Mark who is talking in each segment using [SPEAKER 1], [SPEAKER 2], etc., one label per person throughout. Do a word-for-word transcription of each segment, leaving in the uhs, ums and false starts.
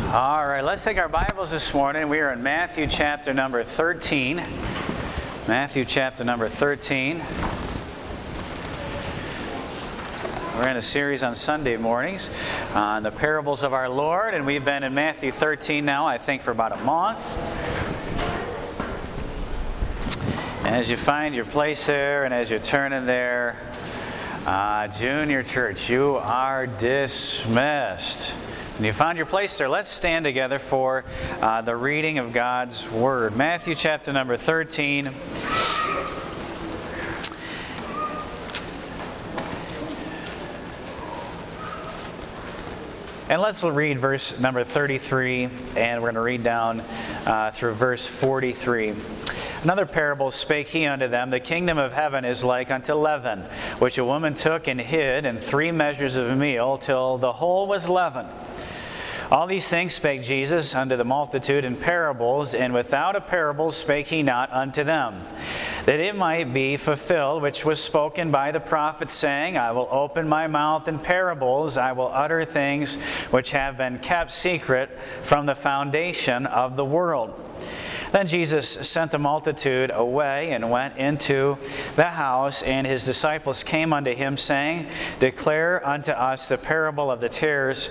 [SPEAKER 1] All right, let's take our Bibles this morning. We are in Matthew chapter number thirteen. Matthew chapter number thirteen. We're in a series on Sunday mornings on the parables of our Lord, and we've been in Matthew thirteen now, I think, for about a month. And as you find your place there, and as you're turning there, uh, Junior Church, you are dismissed. And you found your place there. Let's stand together for uh, the reading of God's Word. Matthew chapter number thirteen. And let's read verse number thirty-three, and we're going to read down uh, through verse forty-three. Another parable spake he unto them, The kingdom of heaven is like unto leaven, which a woman took and hid in three measures of meal, till the whole was leavened. All these things spake Jesus unto the multitude in parables, and without a parable spake he not unto them, that it might be fulfilled which was spoken by the prophet, saying, I will open my mouth in parables, I will utter things which have been kept secret from the foundation of the world. Then Jesus sent the multitude away and went into the house, and his disciples came unto him, saying, Declare unto us the parable of the tares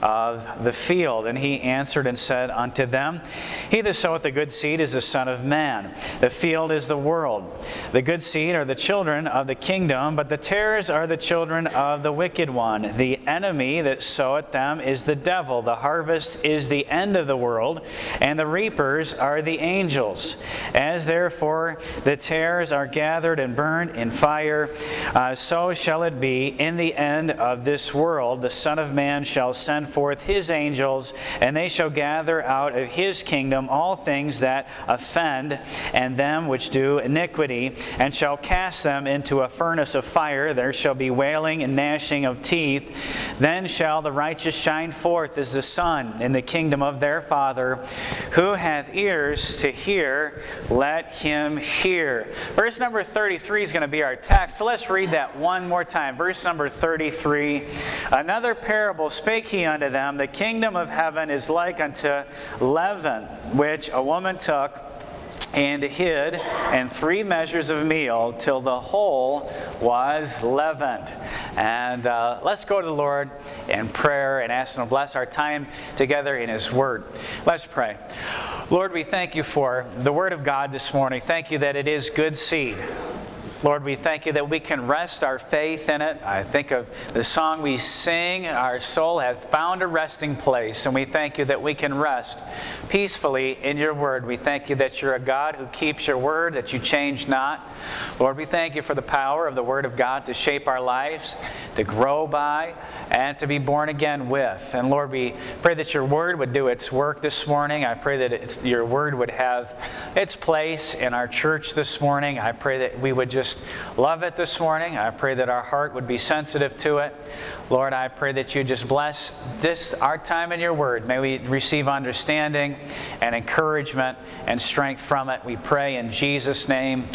[SPEAKER 1] of the field. And he answered and said unto them, He that soweth the good seed is the Son of Man. The field is the world. The good seed are the children of the kingdom, but the tares are the children of the wicked one. The enemy that soweth them is the devil. The harvest is the end of the world, and the reapers are the angels. As therefore the tares are gathered and burned in fire, uh, so shall it be in the end of this world. The Son of Man shall send forth his angels, and they shall gather out of his kingdom all things that offend, and them which do iniquity, and shall cast them into a furnace of fire. There shall be wailing and gnashing of teeth. Then shall the righteous shine forth as the sun in the kingdom of their Father. Who hath ears to hear, let him hear. Verse number thirty-three is going to be our text. So let's read that one more time. Verse number thirty-three. Another parable spake he unto them, The kingdom of heaven is like unto leaven, which a woman took and hid in three measures of meal, till the whole was leavened. And uh, let's go to the Lord in prayer and ask Him to bless our time together in His Word. Let's pray. Lord, we thank You for the Word of God this morning. Thank You that it is good seed. Lord, we thank You that we can rest our faith in it. I think of the song we sing, Our soul hath found a resting place. And we thank You that we can rest peacefully in Your Word. We thank You that You're a God who keeps Your Word, that You change not. Lord, we thank You for the power of the Word of God to shape our lives, to grow by, and to be born again with. And Lord, we pray that Your Word would do its work this morning. I pray that it's, Your Word would have its place in our church this morning. I pray that we would just love it this morning. I pray that our heart would be sensitive to it. Lord, I pray that You just bless this, our time in Your Word. May we receive understanding and encouragement and strength from it. We pray in Jesus' name.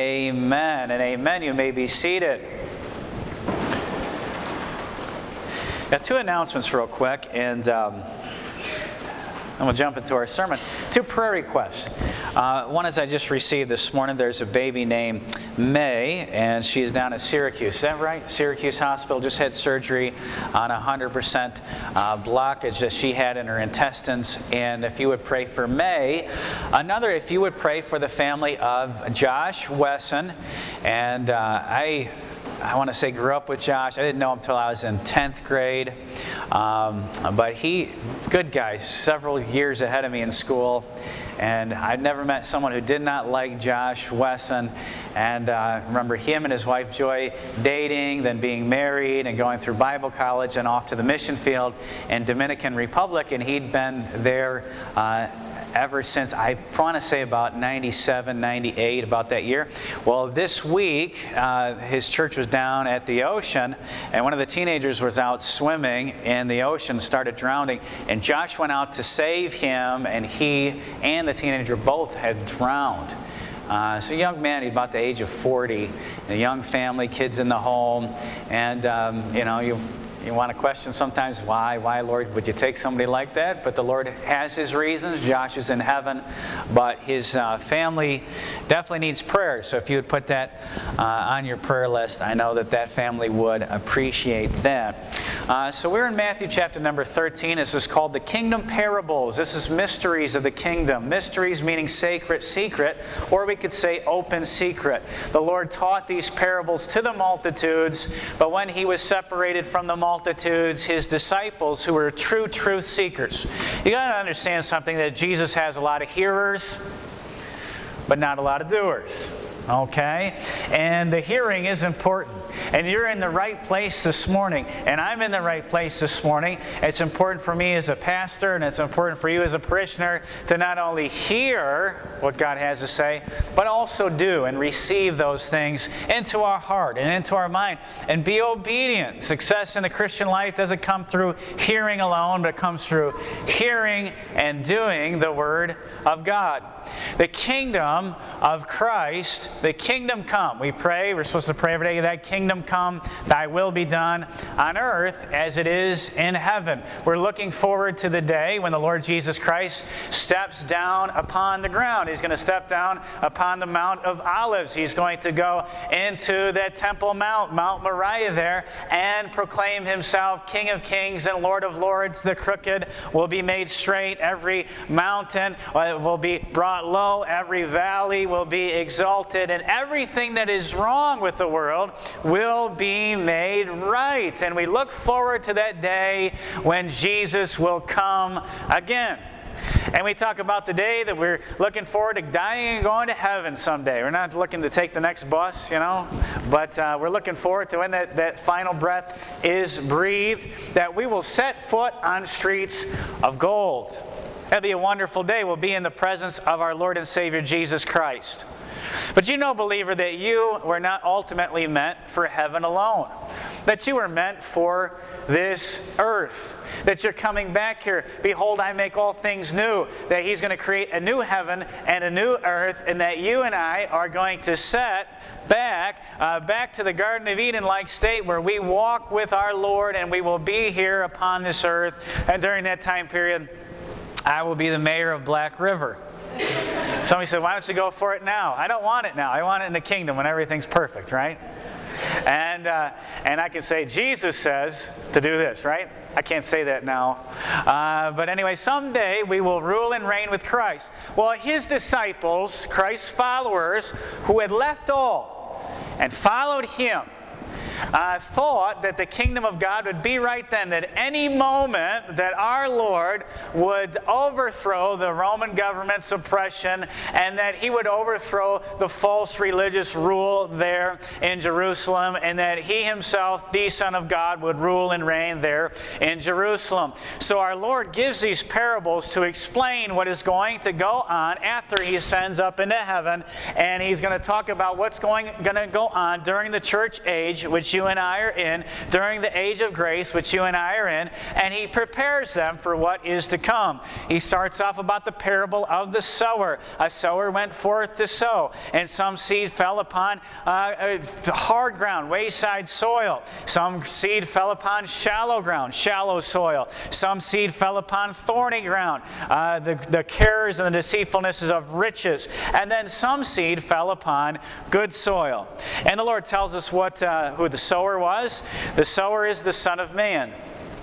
[SPEAKER 1] Amen and amen. You may be seated. Got two announcements real quick, and um, and we'll jump into our sermon. Two prayer requests. Uh, one is I just received this morning. There's a baby named May, and she's down at Syracuse. Is that right? Syracuse Hospital just had surgery on a one hundred percent uh, blockage that she had in her intestines. And if you would pray for May. Another, if you would pray for the family of Josh Wesson. And uh, I... I want to say grew up with Josh. I didn't know him until I was in tenth grade. Um, but he, good guy, several years ahead of me in school. And I'd never met someone who did not like Josh Wesson. And uh, I remember him and his wife Joy dating, then being married and going through Bible college and off to the mission field in Dominican Republic. And he'd been there uh, ever since, I want to say about ninety-seven, ninety-eight, about that year. Well, this week, uh, his church was down at the ocean, and one of the teenagers was out swimming in the ocean, started drowning, and Josh went out to save him, and he and the teenager both had drowned. Uh, so a young man, he's about the age of forty, a young family, kids in the home, and um, you know, you You want to question sometimes, why, why, Lord, would you take somebody like that? But the Lord has His reasons. Josh is in heaven, but his uh, family definitely needs prayer. So if you would put that uh, on your prayer list, I know that that family would appreciate that. Uh, so we're in Matthew chapter number thirteen. This is called the Kingdom Parables. This is mysteries of the kingdom. Mysteries meaning sacred, secret, or we could say open secret. The Lord taught these parables to the multitudes, but when He was separated from the multitudes, His disciples, who were true truth seekers. You got to understand something, that Jesus has a lot of hearers, but not a lot of doers. Okay? And the hearing is important. And you're in the right place this morning. And I'm in the right place this morning. It's important for me as a pastor, and it's important for you as a parishioner, to not only hear what God has to say, but also do and receive those things into our heart and into our mind. And be obedient. Success in the Christian life doesn't come through hearing alone, but it comes through hearing and doing the Word of God. The kingdom of Christ, the kingdom come. We pray, we're supposed to pray every day, that kingdom come, thy will be done on earth as it is in heaven. We're looking forward to the day when the Lord Jesus Christ steps down upon the ground. He's going to step down upon the Mount of Olives. He's going to go into that Temple Mount, Mount Moriah there, and proclaim Himself King of Kings and Lord of Lords. The crooked will be made straight. Every mountain will be brought low. Every valley will be exalted. And everything that is wrong with the world will be made right. And we look forward to that day when Jesus will come again. And we talk about the day that we're looking forward to dying and going to heaven someday. We're not looking to take the next bus, you know, but uh, we're looking forward to when that, that final breath is breathed, that we will set foot on streets of gold. That'll be a wonderful day. We'll be in the presence of our Lord and Savior Jesus Christ. But you know, believer, that you were not ultimately meant for heaven alone. That you were meant for this earth. That you're coming back here. Behold, I make all things new. That He's going to create a new heaven and a new earth. And that you and I are going to set back, uh, back to the Garden of Eden-like state where we walk with our Lord, and we will be here upon this earth. And during that time period, I will be the mayor of Black River. Somebody said, why don't you go for it now? I don't want it now. I want it in the kingdom when everything's perfect, right? And uh, and I can say, Jesus says to do this, right? I can't say that now. Uh, but anyway, someday we will rule and reign with Christ. Well, His disciples, Christ's followers, who had left all and followed Him, Uh, thought that the kingdom of God would be right then, that any moment that our Lord would overthrow the Roman government's oppression, and that He would overthrow the false religious rule there in Jerusalem, and that He Himself, the Son of God, would rule and reign there in Jerusalem. So our Lord gives these parables to explain what is going to go on after He ascends up into heaven, and He's going to talk about what's going, going to go on during the church age, which you and I are in, during the age of grace, which you and I are in, and He prepares them for what is to come. He starts off about the parable of the sower. A sower went forth to sow, and some seed fell upon uh, hard ground, wayside soil. Some seed fell upon shallow ground, shallow soil. Some seed fell upon thorny ground, uh, the, the cares and the deceitfulnesses of riches. And then some seed fell upon good soil. And the Lord tells us what uh, who the sower was. The sower is the Son of Man.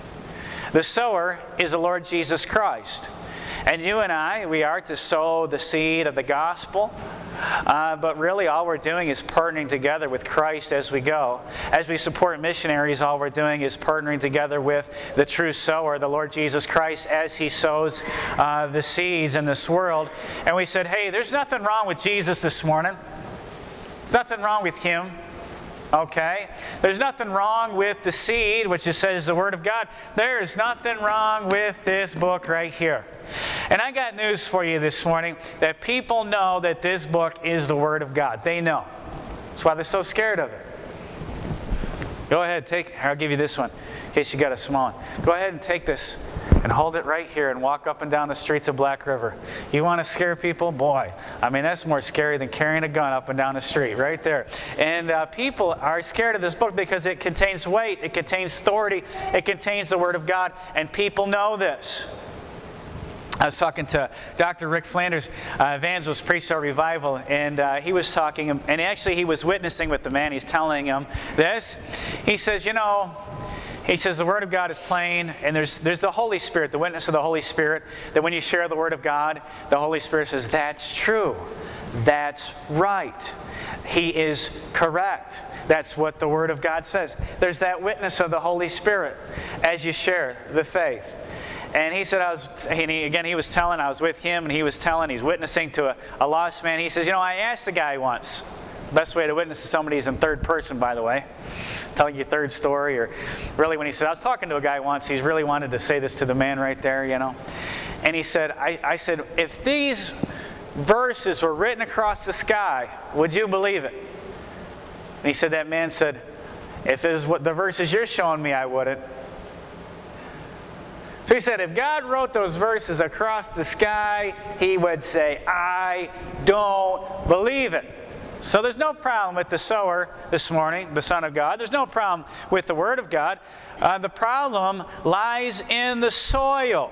[SPEAKER 1] The sower is the Lord Jesus Christ. And you and I, we are to sow the seed of the gospel. Uh, but really all we're doing is partnering together with Christ as we go. As we support missionaries, all we're doing is partnering together with the true sower, the Lord Jesus Christ, as He sows uh, the seeds in this world. And we said, hey, there's nothing wrong with Jesus this morning. There's nothing wrong with Him. Okay? There's nothing wrong with the seed, which it says the Word of God. There's nothing wrong with this book right here. And I got news for you this morning, that people know that this book is the Word of God. They know. That's why they're so scared of it. Go ahead, take, I'll give you this one, in case you got a small one. Go ahead and take this and hold it right here and walk up and down the streets of Black River. You want to scare people? Boy, I mean, that's more scary than carrying a gun up and down the street, right there. And uh, people are scared of this book because it contains weight, it contains authority, it contains the Word of God, and people know this. I was talking to Doctor Rick Flanders, uh, evangelist, preached our revival, and uh, he was talking, and actually he was witnessing with the man. He's telling him this. He says, you know, he says the Word of God is plain, and there's there's the Holy Spirit, the witness of the Holy Spirit, that when you share the Word of God, the Holy Spirit says, that's true. That's right. He is correct. That's what the Word of God says. There's that witness of the Holy Spirit as you share the faith. And he said, I was, and he, again, he was telling, I was with him, and he was telling, he's witnessing to a, a lost man. He says, you know, I asked the guy once. Best way to witness to somebody is in third person, by the way. Telling you third story. Or really, when he said, I was talking to a guy once, he's really wanted to say this to the man right there, you know. And he said, I, I said, if these verses were written across the sky, would you believe it? And he said, that man said, if it was what the verses you're showing me, I wouldn't. So he said, if God wrote those verses across the sky, he would say, I don't believe it. So there's no problem with the sower this morning, the Son of God. There's no problem with the Word of God. Uh, the problem lies in the soil.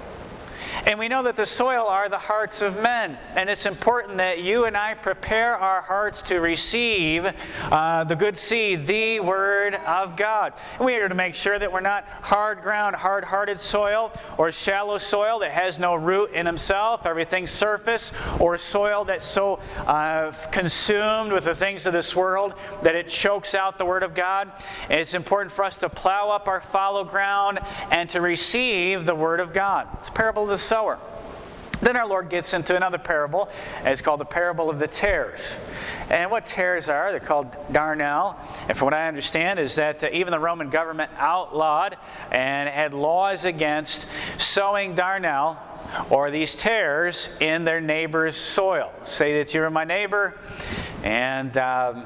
[SPEAKER 1] And we know that the soil are the hearts of men. And it's important that you and I prepare our hearts to receive uh, the good seed, the Word of God. And we are to make sure that we're not hard ground, hard-hearted soil, or shallow soil that has no root in himself, everything's surface, or soil that's so uh, consumed with the things of this world that it chokes out the Word of God. And it's important for us to plow up our fallow ground and to receive the Word of God. It's a parable of the sower. Then our Lord gets into another parable. It's called the parable of the tares. And what tares are, they're called darnel. And from what I understand is that uh, even the Roman government outlawed and had laws against sowing darnel or these tares in their neighbor's soil. Say that you're my neighbor and um,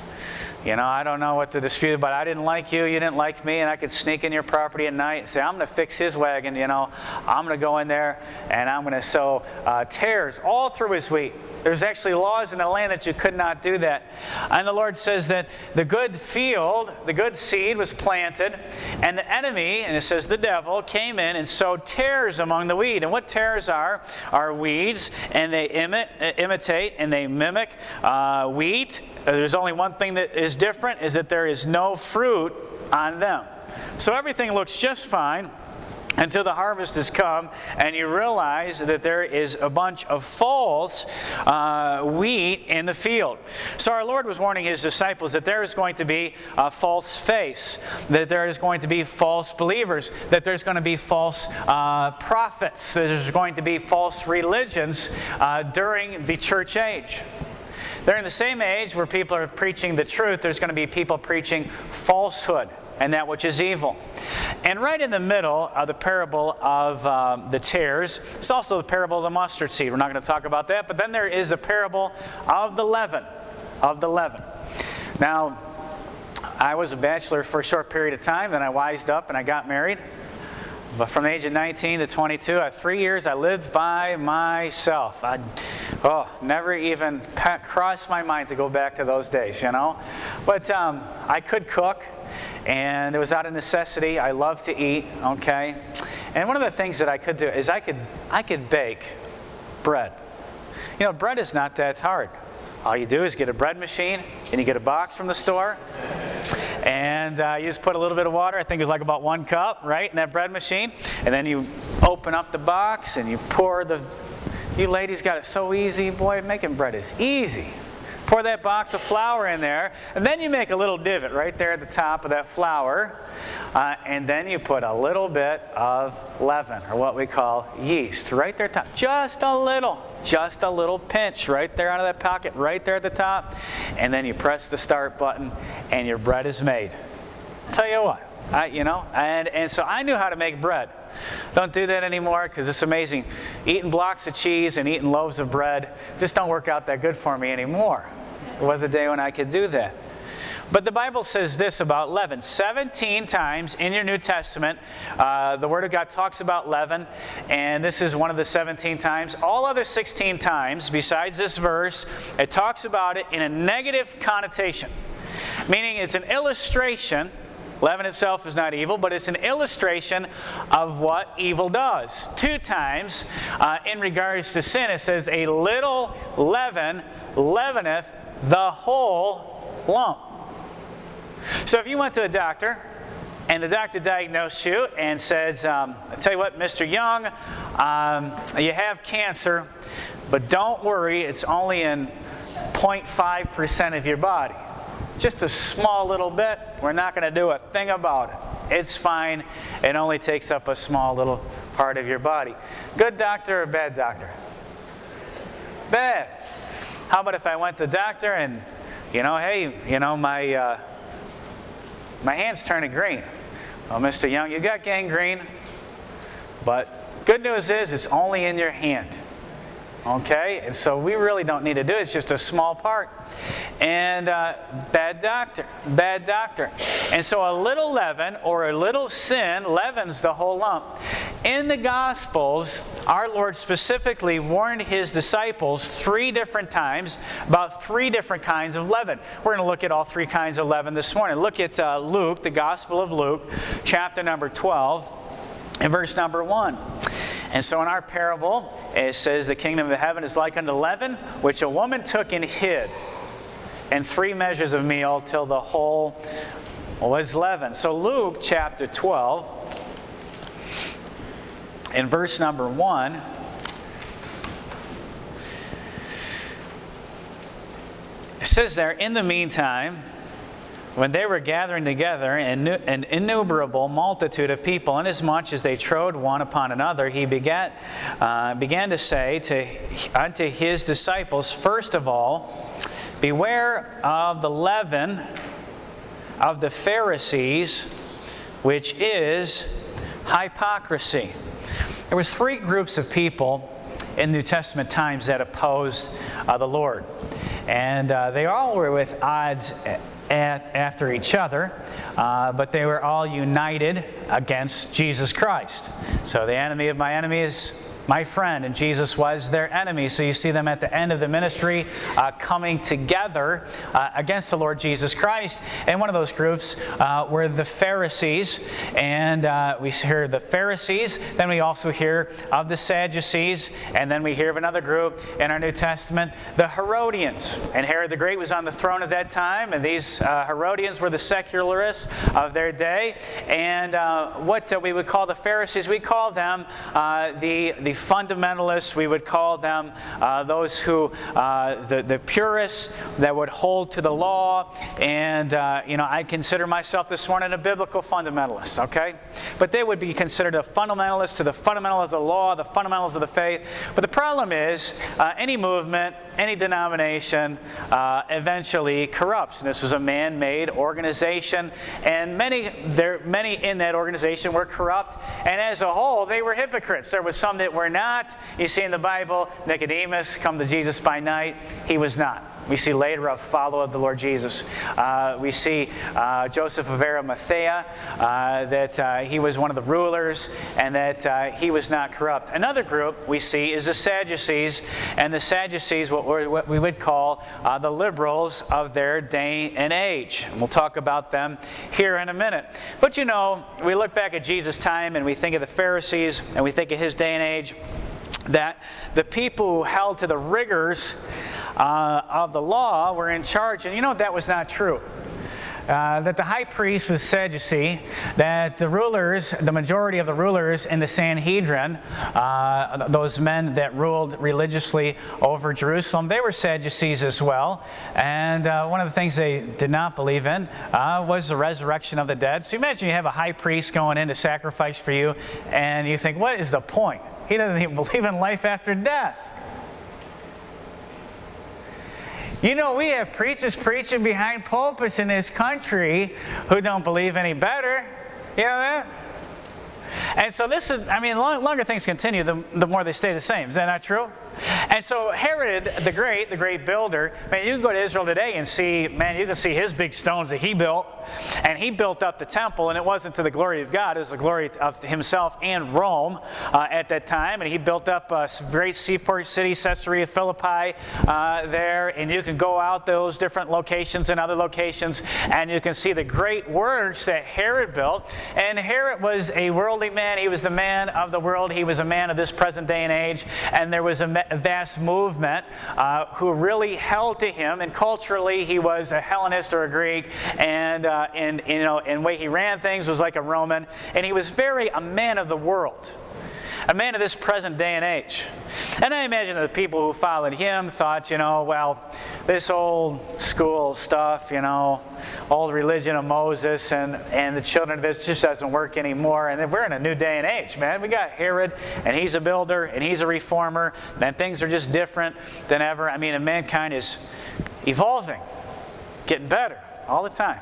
[SPEAKER 1] you know, I don't know what to dispute about. I didn't like you, you didn't like me, and I could sneak in your property at night and say, I'm going to fix his wagon, you know. I'm going to go in there and I'm going to sow uh, tares all through his wheat. There's actually laws in the land that you could not do that. And the Lord says that the good field, the good seed was planted, and the enemy, and it says the devil, came in and sowed tares among the wheat. And what tares are, are weeds, and they imit, imitate and they mimic uh, wheat. There's only one thing that is different, is that there is no fruit on them. So everything looks just fine until the harvest has come and you realize that there is a bunch of false uh, wheat in the field. So our Lord was warning his disciples that there is going to be a false face, that there is going to be false believers, that there's going to be false uh, prophets, that there's going to be false religions uh, during the church age. During the same age where people are preaching the truth, there's going to be people preaching falsehood and that which is evil. And right in the middle of the parable of um, the tares, it's also the parable of the mustard seed. We're not going to talk about that, but then there is a parable of the leaven, of the leaven. Now, I was a bachelor for a short period of time, then I wised up and I got married. But from the age of nineteen to twenty-two, at three years, I lived by myself. I, oh, never even crossed my mind to go back to those days, you know. But um, I could cook, and it was out of necessity. I love to eat, okay. And one of the things that I could do is I could I could bake bread. You know, bread is not that hard. All you do is get a bread machine, and you get a box from the store. And uh, you just put a little bit of water, I think it was like about one cup, right, in that bread machine. And then you open up the box and you pour the, you ladies got it so easy, boy, making bread is easy. Pour that box of flour in there, and then you make a little divot right there at the top of that flour. Uh, and then you put a little bit of leaven, or what we call yeast, right there at the top. Just a little, just a little pinch right there out of that pocket, right there at the top. And then you press the start button, and your bread is made. I'll tell you what, I, you know, and, and so I knew how to make bread. Don't do that anymore because it's amazing. Eating blocks of cheese and eating loaves of bread just don't work out that good for me anymore. There was a day when I could do that. But the Bible says this about leaven. seventeen times in your New Testament, uh, the Word of God talks about leaven, and this is one of the seventeen times. All other sixteen times, besides this verse, it talks about it in a negative connotation, meaning it's an illustration. Leaven itself is not evil, but it's an illustration of what evil does. Two times, uh, in regards to sin, it says, a little leaven leaveneth the whole lump. So if you went to a doctor, and the doctor diagnosed you and says, um, I tell you what, Mister Young, um, you have cancer, but don't worry, it's only in zero point five percent of your body. Just a small little bit. We're not going to do a thing about it. It's fine. It only takes up a small little part of your body. Good doctor or bad doctor? Bad. How about if I went to the doctor and, you know, hey, you know, my uh, my hand's turning green. Well, Mister Young, you got gangrene, but good news is it's only in your hand. Okay? And so we really don't need to do it. It's just a small part. And uh, bad doctor. Bad doctor. And so a little leaven or a little sin leavens the whole lump. In the Gospels, our Lord specifically warned His disciples three different times about three different kinds of leaven. We're going to look at all three kinds of leaven this morning. Look at uh, Luke, the Gospel of Luke, chapter number twelve, and verse number one. And so in our parable, it says, the kingdom of heaven is like unto leaven, which a woman took and hid, and three measures of meal till the whole was leavened. So Luke chapter twelve, in verse number one, it says there, in the meantime, when they were gathering together, an innumerable multitude of people, inasmuch as they trode one upon another, he begat, uh, began to say to, unto his disciples, first of all, beware of the leaven of the Pharisees, which is hypocrisy. There was three groups of people in New Testament times that opposed uh, the Lord. And uh, they all were with odds At, after each other, uh, but they were all united against Jesus Christ. So the enemy of my enemy is my friend, and Jesus was their enemy. So you see them at the end of the ministry uh, coming together uh, against the Lord Jesus Christ. And one of those groups uh, were the Pharisees. And uh, we hear the Pharisees, then we also hear of the Sadducees, and then we hear of another group in our New Testament, the Herodians. And Herod the Great was on the throne at that time, and these uh, Herodians were the secularists of their day. And uh, what uh, we would call the Pharisees, we call them uh, the, the fundamentalists. We would call them uh, those who, uh, the, the purists that would hold to the law. And, uh, you know, I consider myself this morning a biblical fundamentalist, okay? But they would be considered a fundamentalist to the fundamentals of the law, the fundamentals of the faith. But the problem is, uh, any movement, any denomination uh, eventually corrupts. And this was a man-made organization, and many there many in that organization were corrupt, and as a whole, they were hypocrites. There was some that were not. You see in the Bible, Nicodemus come to Jesus by night. He was not. We see later a follower of the Lord Jesus. Uh, we see uh, Joseph of Arimathea, uh, that uh, he was one of the rulers, and that uh, he was not corrupt. Another group we see is the Sadducees, and the Sadducees, what, we're, what we would call uh, the liberals of their day and age. And we'll talk about them here in a minute. But you know, we look back at Jesus' time, and we think of the Pharisees, and we think of his day and age, that the people who held to the rigors uh, of the law were in charge. And you know that was not true. Uh, that the high priest was Sadducee, that the rulers, the majority of the rulers in the Sanhedrin, uh, those men that ruled religiously over Jerusalem, they were Sadducees as well. And uh, one of the things they did not believe in uh, was the resurrection of the dead. So imagine you have a high priest going in to sacrifice for you, and you think, what is the point? He doesn't even believe in life after death. You know, we have preachers preaching behind pulpits in this country who don't believe any better. You know that? And so this is, I mean, long, longer things continue, the, the more they stay the same. Is that not true? And so Herod the Great, the great builder, man, you can go to Israel today and see, man, you can see his big stones that he built. And he built up the temple, and it wasn't to the glory of God, it was the glory of himself and Rome uh, at that time. And he built up a great seaport city, Caesarea Philippi, uh, there. And you can go out those different locations and other locations, and you can see the great works that Herod built. And Herod was a worldly man. He was the man of the world. He was a man of this present day and age. And there was a vast movement uh, who really held to him. And culturally, he was a Hellenist or a Greek. And uh, and you know, and the way he ran things was like a Roman. And he was very a man of the world, a man of this present day and age. And I imagine that the people who followed him thought, you know, well, this old school stuff, you know, old religion of Moses and, and the children of Israel just doesn't work anymore. And we're in a new day and age, man. We got Herod, and he's a builder, and he's a reformer, and things are just different than ever. I mean, and mankind is evolving, getting better all the time.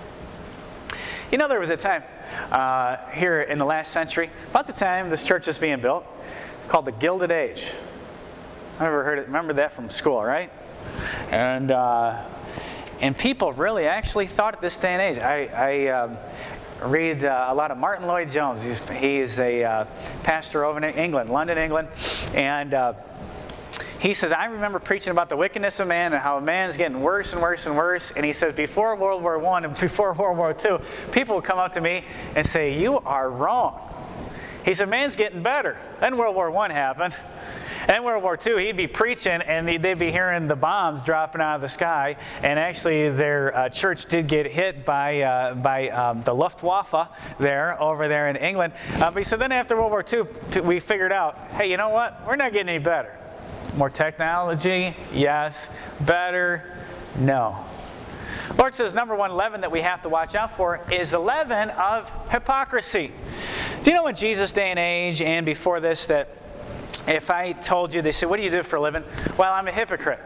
[SPEAKER 1] You know, there was a time uh, here in the last century, about the time this church was being built, called the Gilded Age. I never heard it. Remember that from school, right? And uh, and people really actually thought at this day and age. I, I um, read uh, a lot of Martin Lloyd-Jones. He's, he is a uh, pastor over in England, London, England, and uh, he says, I remember preaching about the wickedness of man and how man's getting worse and worse and worse. And he says, before World War One and before World War Two, people would come up to me and say, you are wrong. He said, man's getting better. Then World War One happened. And World War Two, he'd be preaching, and they'd be hearing the bombs dropping out of the sky. And actually, their uh, church did get hit by uh, by um, the Luftwaffe there, over there in England. Uh, but he said, then after World War Two, we figured out, hey, you know what? We're not getting any better. More technology? Yes. Better? No. Lord says number one leaven that we have to watch out for is the leaven of hypocrisy. Do you know in Jesus' day and age and before this that if I told you, they said, what do you do for a living? Well, I'm a hypocrite.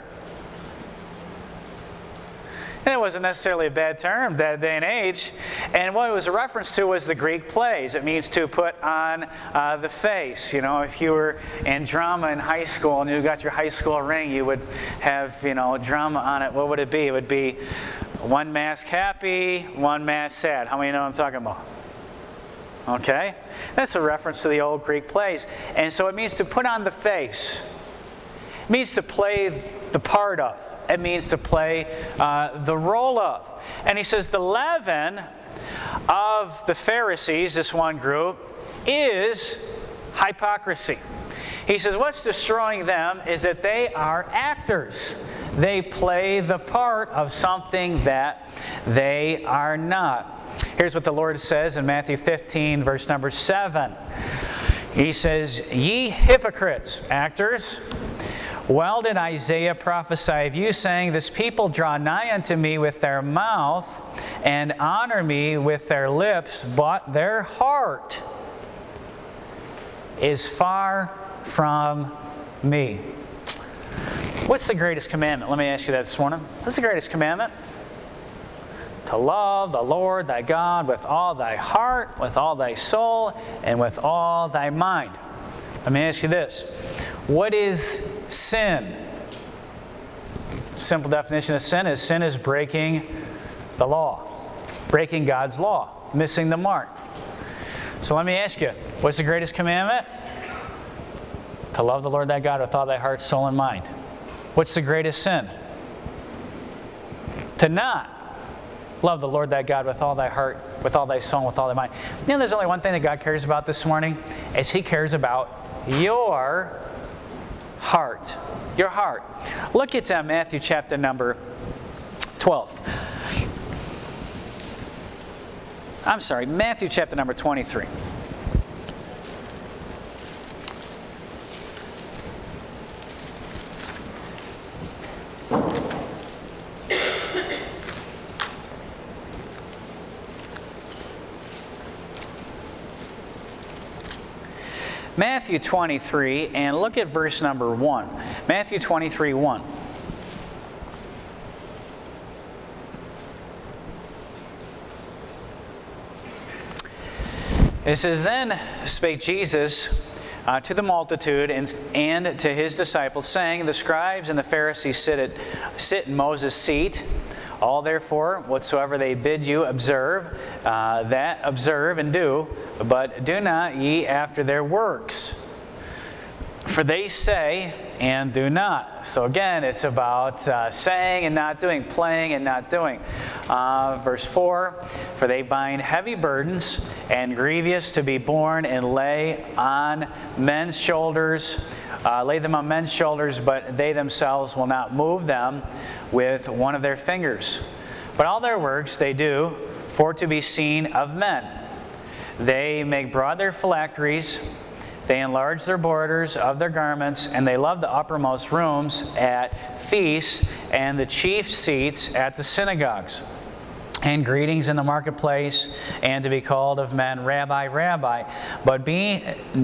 [SPEAKER 1] And it wasn't necessarily a bad term that day and age. And what it was a reference to was the Greek plays. It means to put on uh, the face. You know, if you were in drama in high school and you got your high school ring, you would have, you know, drama on it. What would it be? It would be one mask happy, one mask sad. How many know what I'm talking about? Okay? That's a reference to the old Greek plays. And so it means to put on the face. It means to play the part of. It means to play uh, the role of. And he says the leaven of the Pharisees, this one group, is hypocrisy. He says what's destroying them is that they are actors. They play the part of something that they are not. Here's what the Lord says in Matthew fifteen, verse number seven. He says, ye hypocrites, actors, well did Isaiah prophesy of you, saying, this people draw nigh unto me with their mouth, and honor me with their lips, but their heart is far from me. What's the greatest commandment? Let me ask you that this morning. What's the greatest commandment? To love the Lord thy God with all thy heart, with all thy soul, and with all thy mind. Let me ask you this. What is sin? Simple definition of sin is sin is breaking the law. Breaking God's law. Missing the mark. So let me ask you, what's the greatest commandment? To love the Lord thy God with all thy heart, soul, and mind. What's the greatest sin? To not love the Lord thy God with all thy heart, with all thy soul, and with all thy mind. You know, there's only one thing that God cares about this morning, is He cares about your heart. Your heart. Look at uh, Matthew chapter number twelve. I'm sorry, Matthew chapter number twenty-three. Matthew twenty-three, and look at verse number one. Matthew twenty-three, one. It says, then spake Jesus uh, to the multitude and, and to his disciples, saying, the scribes and the Pharisees sit, at, sit in Moses' seat. All therefore, whatsoever they bid you observe, uh, that observe and do, but do not ye after their works. For they say and do not. So again, it's about uh, saying and not doing, playing and not doing. Uh, verse four, for they bind heavy burdens and grievous to be borne and lay on men's shoulders, uh, lay them on men's shoulders, but they themselves will not move them with one of their fingers. But all their works they do for to be seen of men. They make broad their phylacteries, they enlarge their borders of their garments, and they love the uppermost rooms at feasts and the chief seats at the synagogues, and greetings in the marketplace, and to be called of men, Rabbi, Rabbi. But be,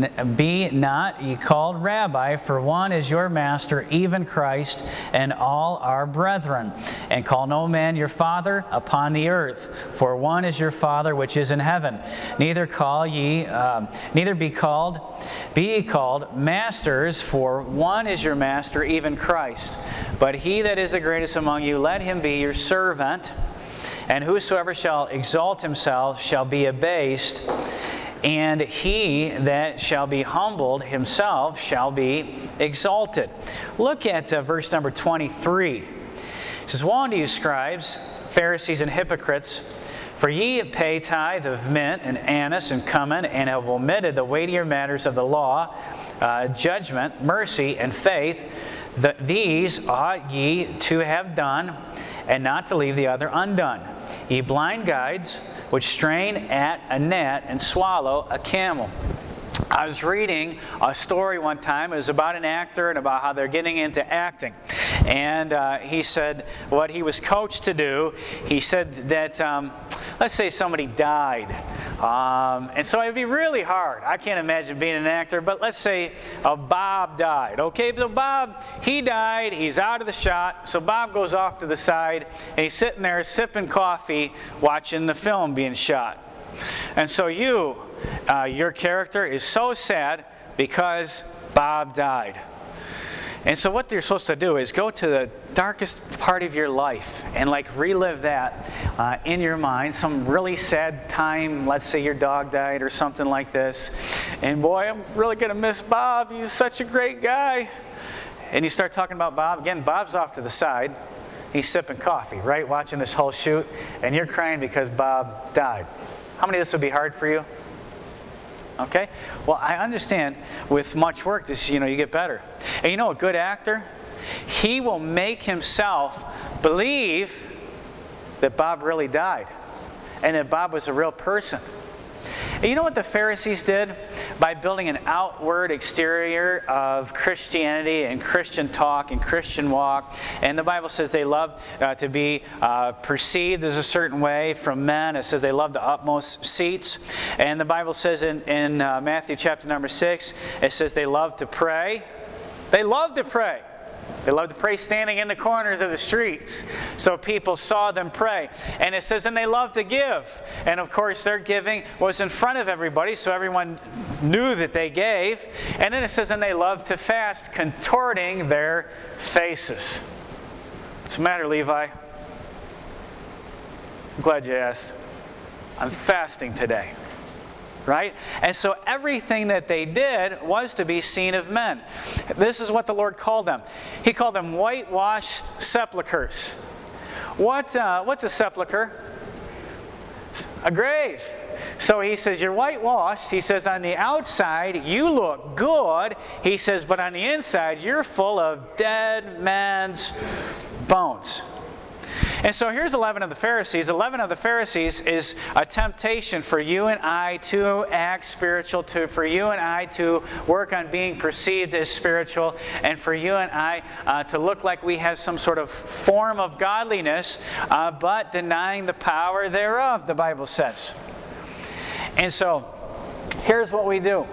[SPEAKER 1] be not ye called Rabbi, for one is your master, even Christ, and all are brethren. And call no man your father upon the earth, for one is your Father which is in heaven. Neither call ye, uh, neither be called, be ye called masters, for one is your master, even Christ. But he that is the greatest among you, let him be your servant. And whosoever shall exalt himself shall be abased, and he that shall be humbled himself shall be exalted. Look at uh, verse number twenty-three. It says, woe unto you, scribes, Pharisees, and hypocrites, for ye pay tithe of mint and anise and cumin, and have omitted the weightier matters of the law, uh, judgment, mercy, and faith. The, these ought ye to have done, and not to leave the other undone. Ye blind guides, which strain at a gnat and swallow a camel. I was reading a story one time. It was about an actor and about how they're getting into acting. And uh, he said what he was coached to do, he said that, um, let's say somebody died. Um, and so it would be really hard. I can't imagine being an actor, but let's say uh, Bob died. Okay, so Bob, he died, he's out of the shot, so Bob goes off to the side, and he's sitting there sipping coffee, watching the film being shot. And so you, uh, your character is so sad because Bob died. And so what you're supposed to do is go to the darkest part of your life and like relive that uh, in your mind, some really sad time. Let's say your dog died or something like this. And boy, I'm really going to miss Bob. He's such a great guy. And you start talking about Bob. Again, Bob's off to the side. He's sipping coffee, right? Watching this whole shoot. And you're crying because Bob died. How many of this would be hard for you? Okay? Well, I understand with much work, this, you know, you get better. And you know, a good actor, he will make himself believe that Bob really died and that Bob was a real person. And you know what the Pharisees did? By building an outward exterior of Christianity and Christian talk and Christian walk. And the Bible says they love uh, to be uh, perceived as a certain way from men. It says they love the utmost seats. And the Bible says in, in uh, Matthew chapter number six, it says they love to pray. They love to pray. They loved to pray standing in the corners of the streets so people saw them pray. And it says, and they loved to give. And of course, their giving was in front of everybody so everyone knew that they gave. And then it says, and they loved to fast, contorting their faces. What's the matter, Levi? I'm glad you asked. I'm fasting today. Right? And so everything that they did was to be seen of men. This is what the Lord called them. He called them whitewashed sepulchres. What, uh, what's a sepulcher? A grave. So he says, you're whitewashed. He says, on the outside, you look good. He says, but on the inside, you're full of dead man's bones. And so here's the leaven of the Pharisees. The leaven of the Pharisees is a temptation for you and I to act spiritual, to for you and I to work on being perceived as spiritual, and for you and I uh, to look like we have some sort of form of godliness, uh, but denying the power thereof, the Bible says. And so here's what we do.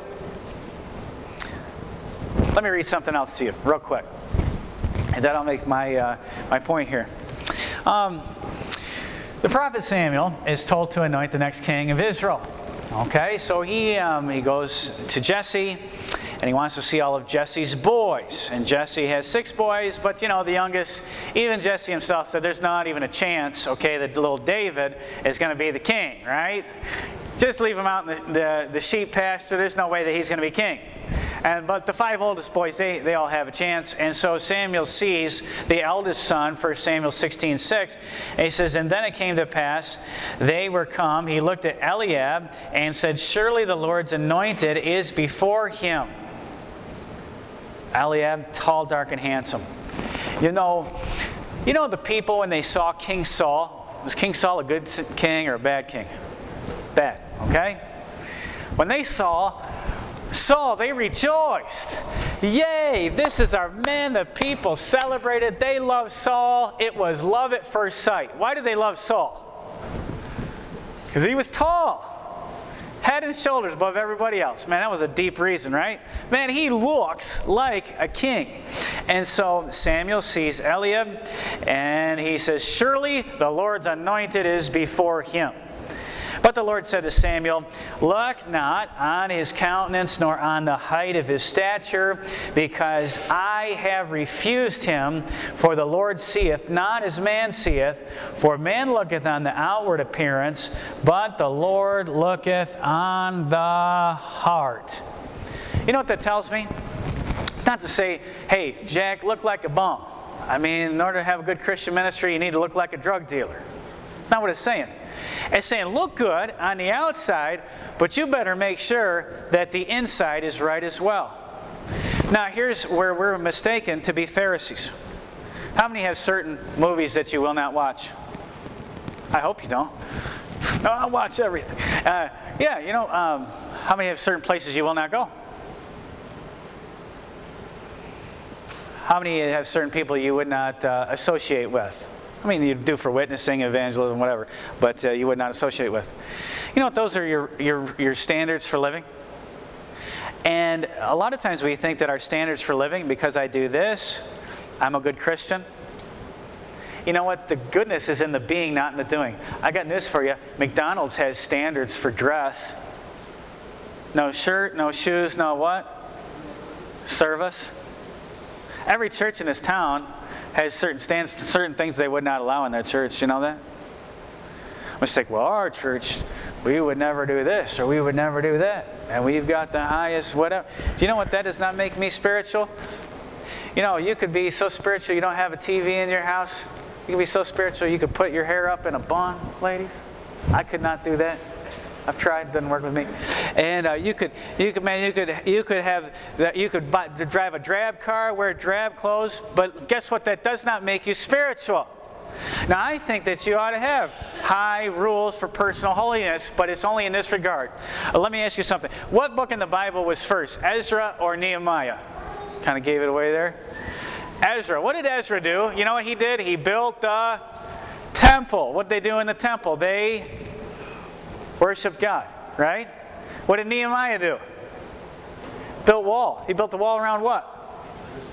[SPEAKER 1] Let me read something else to you real quick. And that'll make my, uh, my point here. Um, the prophet Samuel is told to anoint the next king of Israel. Okay, so he um, he goes to Jesse, and he wants to see all of Jesse's boys. And Jesse has six boys, but you know, the youngest, even Jesse himself said there's not even a chance, okay, that little David is going to be the king, right? Just leave him out in the, the, the sheep pasture. There's no way that he's going to be king. And, but the five oldest boys, they, they all have a chance. And so Samuel sees the eldest son, First Samuel sixteen six. And he says, and then it came to pass, they were come. He looked at Eliab and said, surely the Lord's anointed is before him. Eliab, tall, dark, and handsome. You know, you know the people when they saw King Saul, was King Saul a good king or a bad king? Bad, okay? When they saw Saul, they rejoiced. Yay, this is our man. The people celebrated. They loved Saul. It was love at first sight. Why did they love Saul? Because he was tall. Head and shoulders above everybody else. Man, that was a deep reason, right? Man, he looks like a king. And so Samuel sees Eliab, and he says, surely the Lord's anointed is before him. But the Lord said to Samuel, look not on his countenance, nor on the height of his stature, because I have refused him. For the Lord seeth not as man seeth, for man looketh on the outward appearance, but the Lord looketh on the heart. You know what that tells me? Not to say, hey, Jack, look like a bum. I mean, in order to have a good Christian ministry, you need to look like a drug dealer. It's not what it's saying. It's saying, look good on the outside, but you better make sure that the inside is right as well. Now, here's where we're mistaken to be Pharisees. How many have certain movies that you will not watch? I hope you don't. No, I'll watch everything. Uh, yeah, you know, um, how many have certain places you will not go? How many have certain people you would not uh, associate with? I mean, you do for witnessing, evangelism, whatever, but uh, you would not associate with. You know what? Those are your, your, your standards for living. And a lot of times we think that our standards for living, because I do this, I'm a good Christian. You know what? The goodness is in the being, not in the doing. I got news for you. McDonald's has standards for dress. No shirt, no shoes, no what? Service. Every church in this town has certain stands, certain things they would not allow in their church. You know that? We say, well, our church, we would never do this or we would never do that. And we've got the highest whatever. Do you know what? That does not make me spiritual. You know, you could be so spiritual you don't have a T V in your house. You could be so spiritual you could put your hair up in a bun, ladies. I could not do that. I've tried, it doesn't work with me. And uh, you could, you could, man, you could, you could have, that. You could buy, drive a drab car, wear drab clothes. But guess what? That does not make you spiritual. Now, I think that you ought to have high rules for personal holiness, but it's only in this regard. Uh, let me ask you something. What book in the Bible was first, Ezra or Nehemiah? Kind of gave it away there. Ezra. What did Ezra do? You know what he did? He built the temple. What did they do in the temple? They worship God, right? What did Nehemiah do? Built wall. He built the wall around what?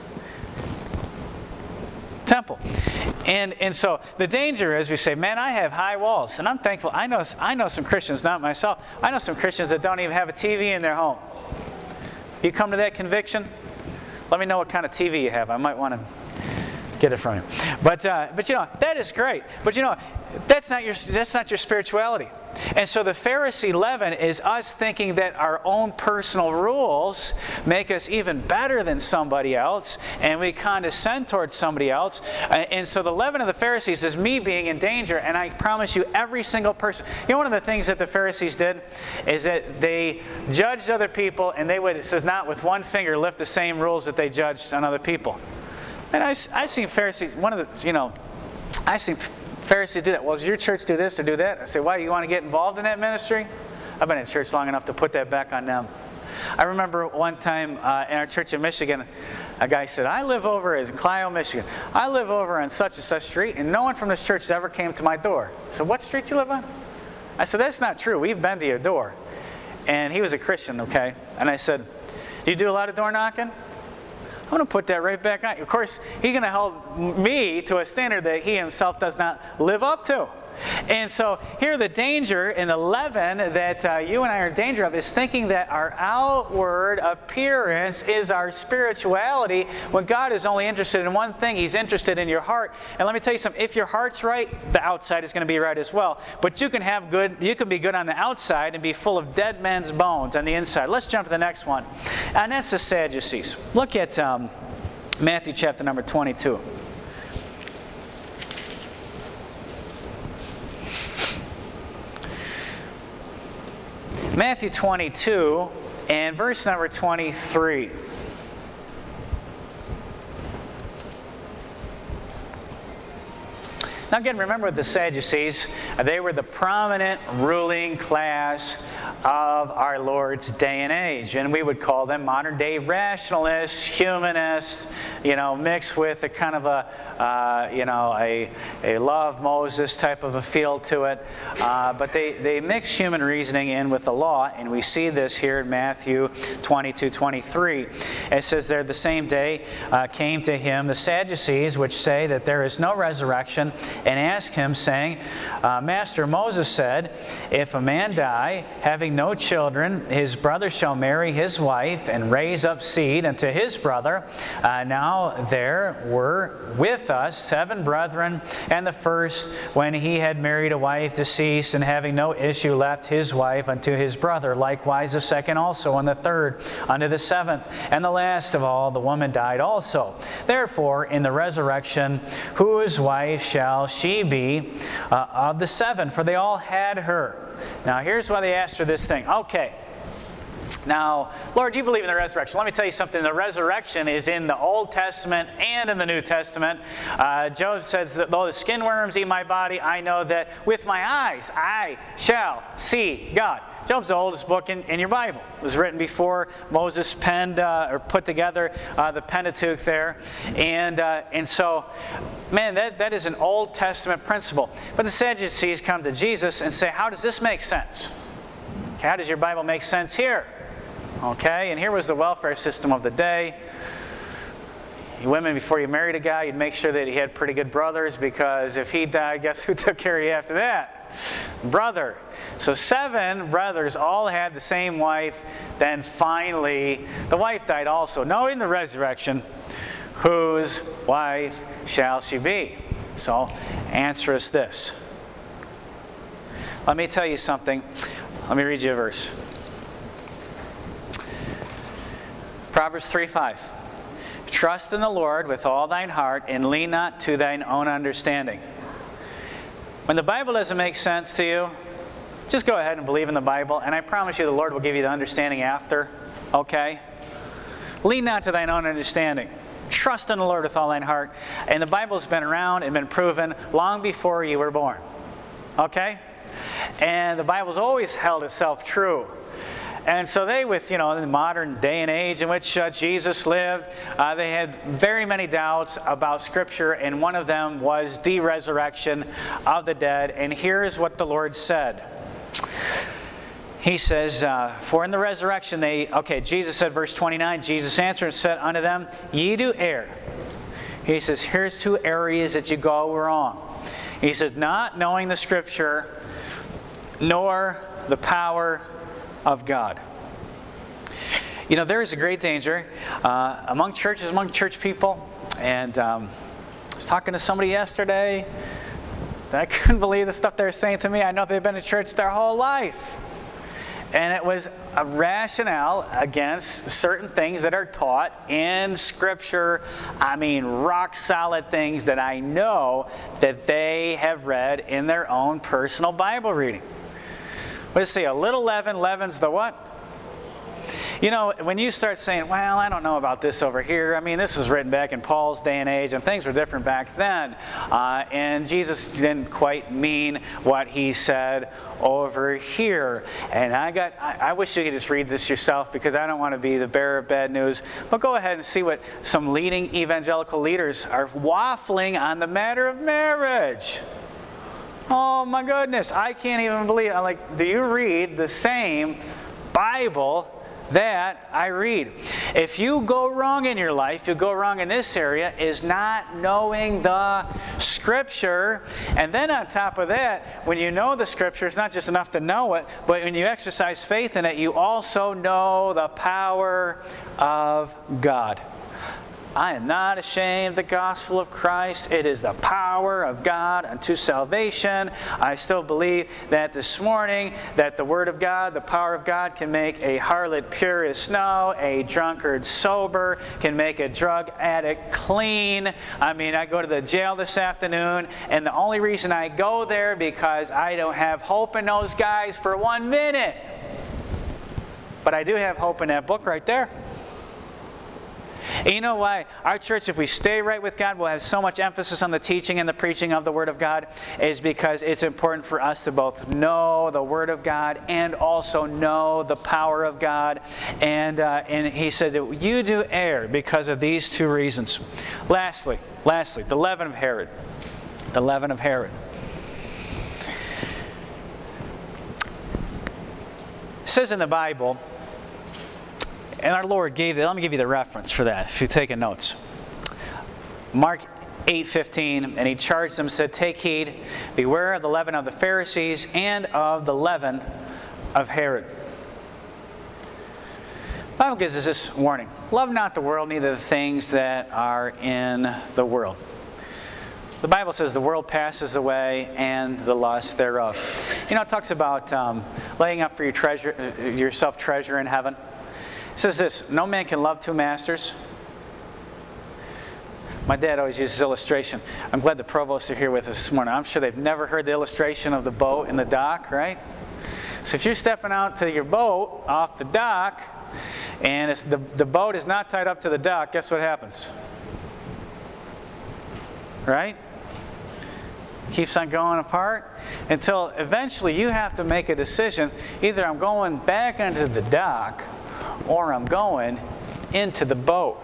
[SPEAKER 1] Temple. And and so the danger is we say, man, I have high walls. And I'm thankful. I know, I know some Christians, not myself. I know some Christians that don't even have a T V in their home. You come to that conviction? Let me know what kind of T V you have. I might want to get it from you. But uh, but you know, that is great. But you know, that's not your that's not your spirituality. And so the Pharisee leaven is us thinking that our own personal rules make us even better than somebody else, and we condescend towards somebody else. And so the leaven of the Pharisees is me being in danger, and I promise you, every single person. You know, one of the things that the Pharisees did is that they judged other people, and they would, it says, not with one finger lift the same rules that they judged on other people. And I, I've seen Pharisees, one of the, you know, I've seen Pharisees do that. Well, does your church do this or do that? I say, why, you want to get involved in that ministry? I've been in church long enough to put that back on them. I remember one time uh, in our church in Michigan, a guy said, I live over in Clio, Michigan. I live over on such and such street, and no one from this church ever came to my door. I said, what street you live on? I said, that's not true. We've been to your door. And he was a Christian, okay? And I said, do you do a lot of door knocking? I'm going to put that right back on. Of course, he's going to hold me to a standard that he himself does not live up to. And so here the danger in the leaven that uh, you and I are in danger of is thinking that our outward appearance is our spirituality when God is only interested in one thing. He's interested in your heart. And let me tell you something, if your heart's right, the outside is going to be right as well. But you can have good, you can be good on the outside and be full of dead men's bones on the inside. Let's jump to the next one. And that's the Sadducees. Look at um, Matthew chapter number twenty-two. Matthew twenty-two and verse number twenty-three. Now again, remember the Sadducees, they were the prominent ruling class of our Lord's day and age. And we would call them modern day rationalists, humanists, you know, mixed with a kind of a, uh, you know, a, a law of Moses type of a feel to it. Uh, but they, they mix human reasoning in with the law, and we see this here in Matthew twenty-two, twenty-three. It says there, the same day uh, came to him the Sadducees, which say that there is no resurrection, and asked him, saying, uh, Master, Moses said, if a man die, having no children, his brother shall marry his wife and raise up seed unto his brother. Uh, now there were with us seven brethren, and the first, when he had married a wife, deceased, and having no issue, left his wife unto his brother. Likewise the second also, and the third unto the seventh. And the last of all, the woman died also. Therefore, in the resurrection, whose wife shall she be uh, of the seven? For they all had her. Now, here's why they asked her this thing. Okay. Now, Lord, you believe in the resurrection. Let me tell you something. The resurrection is in the Old Testament and in the New Testament. Uh, Job says that though the skin worms eat my body, I know that with my eyes I shall see God. Job's the oldest book in, in your Bible. It was written before Moses penned uh, or put together uh, the Pentateuch there. And uh, and so, man, that, that is an Old Testament principle. But the Sadducees come to Jesus and say, how does this make sense? Okay, how does your Bible make sense here? Okay, and here was the welfare system of the day. You women, before you married a guy, you'd make sure that he had pretty good brothers, because if he died, guess who took care of you after that? Brother. So seven brothers all had the same wife. Then finally, the wife died also. Knowing the resurrection, whose wife shall she be? So answer us this. Let me tell you something. Let me read you a verse. Proverbs three five. Trust in the Lord with all thine heart, and lean not to thine own understanding. When the Bible doesn't make sense to you, just go ahead and believe in the Bible, and I promise you the Lord will give you the understanding after. Okay? Lean not to thine own understanding. Trust in the Lord with all thine heart. And the Bible's been around and been proven long before you were born. Okay? And the Bible's always held itself true. And so they, with, you know, the modern day and age in which uh, Jesus lived, uh, they had very many doubts about Scripture, and one of them was the resurrection of the dead. And here's what the Lord said. He says, uh, for in the resurrection they, okay, Jesus said, verse twenty-nine, Jesus answered and said unto them, ye do err. He says, here's two areas that you go wrong. He says, not knowing the Scripture, nor the power of God. You know, there is a great danger uh, among churches, among church people. And um, I was talking to somebody yesterday that I couldn't believe the stuff they were saying to me. I know they've been in church their whole life. And it was a rationale against certain things that are taught in Scripture. I mean, rock solid things that I know that they have read in their own personal Bible reading. Let's see, a little leaven leavens the what? You know, when you start saying, well, I don't know about this over here. I mean, this was written back in Paul's day and age, and things were different back then. Uh, and Jesus didn't quite mean what he said over here. And I got, I, I wish you could just read this yourself, because I don't want to be the bearer of bad news. But go ahead and see what some leading evangelical leaders are waffling on the matter of marriage. Oh my goodness, I can't even believe it. I'm like, do you read the same Bible that I read. If you go wrong in your life, you go wrong in this area, is not knowing the Scripture. And then on top of that, when you know the Scripture, it's not just enough to know it, but when you exercise faith in it, you also know the power of God. I am not ashamed of the gospel of Christ. It is the power of God unto salvation. I still believe that this morning that the Word of God, the power of God, can make a harlot pure as snow, a drunkard sober, can make a drug addict clean. I mean, I go to the jail this afternoon, and the only reason I go there because I don't have hope in those guys for one minute. But I do have hope in that book right there. And you know why? Our church, if we stay right with God, will have so much emphasis on the teaching and the preaching of the Word of God, is because it's important for us to both know the Word of God and also know the power of God. And uh, and he said that you do err because of these two reasons. Lastly, lastly, the leaven of Herod. The leaven of Herod. It says in the Bible, and our Lord gave it. Let me give you the reference for that, if you're taking notes. Mark eight fifteen, and he charged them, said, "Take heed, beware of the leaven of the Pharisees and of the leaven of Herod." The Bible gives us this warning. Love not the world, neither the things that are in the world. The Bible says the world passes away and the lust thereof. You know, it talks about um, laying up for your treasure, yourself treasure in heaven. It says this, no man can love two masters. My dad always uses illustration. I'm glad the provosts are here with us this morning. I'm sure they've never heard the illustration of the boat in the dock, right? So if you're stepping out to your boat off the dock, and it's the, the boat is not tied up to the dock, guess what happens? Right? Keeps on going apart until eventually you have to make a decision. Either I'm going back into the dock or I'm going into the boat.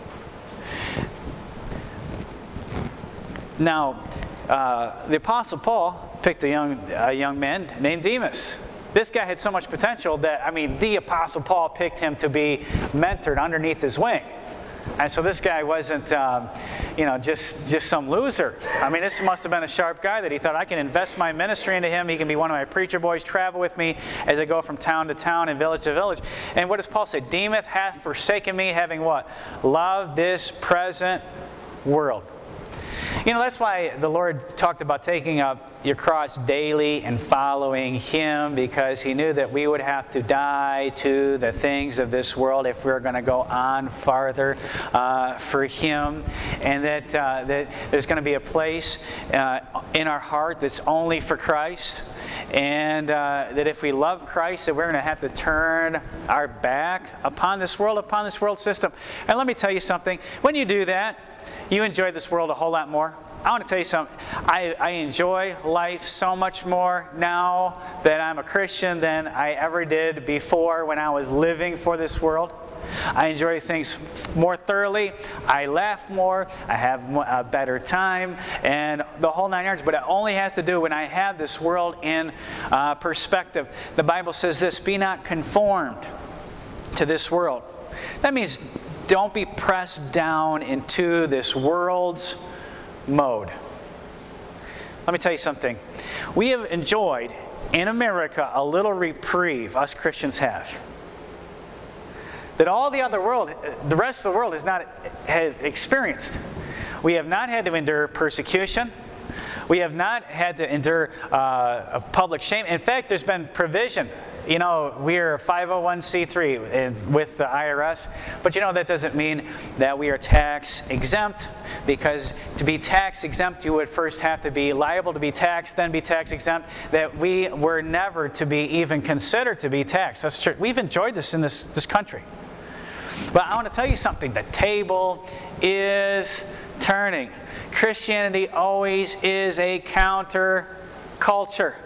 [SPEAKER 1] Now, uh, the Apostle Paul picked a young, a young man named Demas. This guy had so much potential that, I mean, the Apostle Paul picked him to be mentored underneath his wing. And so this guy wasn't, um, you know, just, just some loser. I mean, this must have been a sharp guy that he thought, I can invest my ministry into him. He can be one of my preacher boys, travel with me as I go from town to town and village to village. And what does Paul say? Demas hath forsaken me, having what? Loved this present world. You know, that's why the Lord talked about taking up your cross daily and following Him, because He knew that we would have to die to the things of this world if we were going to go on farther uh, for Him, and that, uh, that there's going to be a place uh, in our heart that's only for Christ, and uh, that if we love Christ, that we're going to have to turn our back upon this world, upon this world system. And let me tell you something, when you do that, you enjoy this world a whole lot more. I want to tell you something. I, I enjoy life so much more now that I'm a Christian than I ever did before when I was living for this world. I enjoy things more thoroughly. I laugh more. I have a better time, and the whole nine yards. But it only has to do when I have this world in uh, perspective. The Bible says this, be not conformed to this world. That means don't be pressed down into this world's mode. Let me tell you something. We have enjoyed in America a little reprieve, us Christians have, that all the other world, the rest of the world has not had experienced. We have not had to endure persecution. We have not had to endure uh, a public shame. In fact, there's been provision. You know, we're five oh one c three with the I R S, but you know that doesn't mean that we are tax exempt, because to be tax exempt you would first have to be liable to be taxed, then be tax exempt. That we were never to be even considered to be taxed. That's true. We've enjoyed this in this, this country. But I want to tell you something. The table is turning. Christianity always is a counter culture.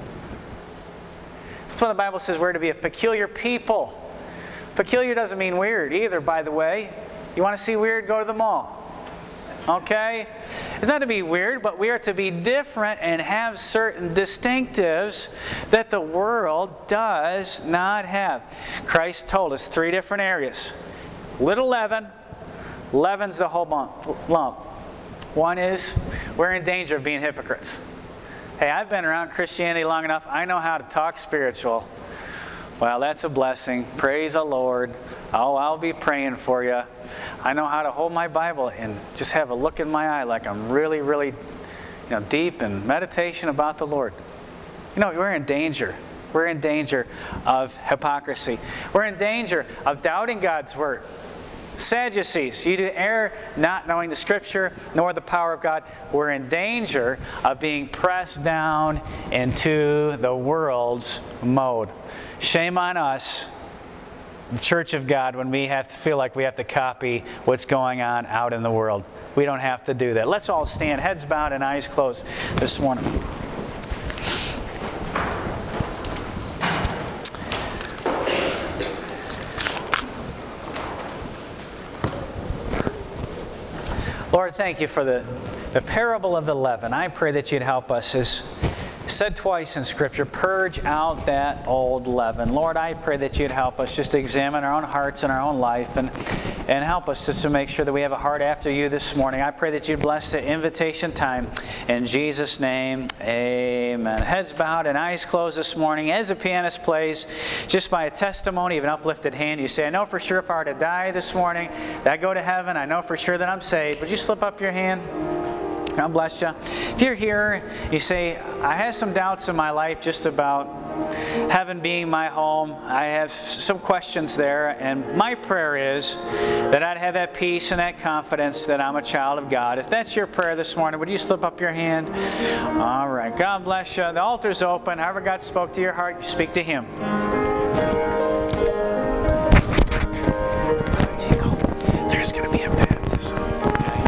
[SPEAKER 1] That's why the Bible says we're to be a peculiar people. Peculiar doesn't mean weird either, by the way. You want to see weird? Go to the mall. okay? It's not to be weird, but we are to be different and have certain distinctives that the world does not have. Christ told us three different areas. Little leaven, leaven's the whole lump. One is we're in danger of being hypocrites. Hey, I've been around Christianity long enough. I know how to talk spiritual. Well, that's a blessing. Praise the Lord. Oh, I'll be praying for you. I know how to hold my Bible and just have a look in my eye like I'm really, really, you know, deep in meditation about the Lord. You know, we're in danger. We're in danger of hypocrisy. We're in danger of doubting God's Word. Sadducees, you do err not knowing the Scripture nor the power of God. We're in danger of being pressed down into the world's mode. Shame on us, the Church of God, when we have to feel like we have to copy what's going on out in the world. We don't have to do that. Let's all stand, heads bowed and eyes closed this morning. Lord, thank you for the, the parable of the leaven. I pray that you'd help us, as said twice in Scripture, purge out that old leaven. Lord, I pray that you'd help us just to examine our own hearts and our own life and, and help us just to make sure that we have a heart after you this morning. I pray that you'd bless the invitation time. In Jesus' name, amen. Heads bowed and eyes closed this morning. As the pianist plays, just by a testimony of an uplifted hand, you say, I know for sure if I were to die this morning, that I go to heaven. I know for sure that I'm saved. Would you slip up your hand? God bless you. If you're here, you say, I have some doubts in my life just about heaven being my home. I have some questions there, and my prayer is that I'd have that peace and that confidence that I'm a child of God. If that's your prayer this morning, would you slip up your hand? All right. God bless you. The altar's open. However God spoke to your heart, you speak to Him.